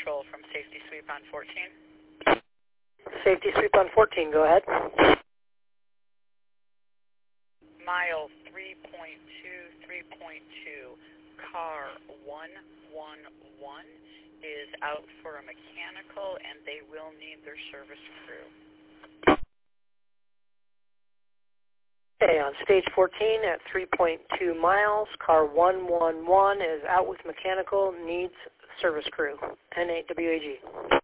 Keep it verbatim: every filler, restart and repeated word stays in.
Patrol from Safety Sweep on fourteen. Safety Sweep on fourteen, go ahead. Mile three point two, three point two, car one one one is out for a mechanical and they will need their service crew. Okay, on stage fourteen at three point two miles, car one one one is out with mechanical, needs service crew, N eight W A G.